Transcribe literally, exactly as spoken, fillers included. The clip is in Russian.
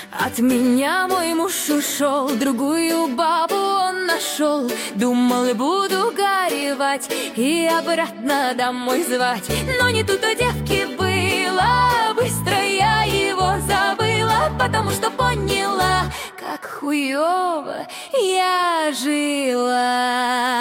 От меня мой муж ушел, другую бабу он нашел. Думал, буду горевать и обратно домой звать. Но не тут у девки было, быстро я его забыла, потому что поняла, как хуёво я жила.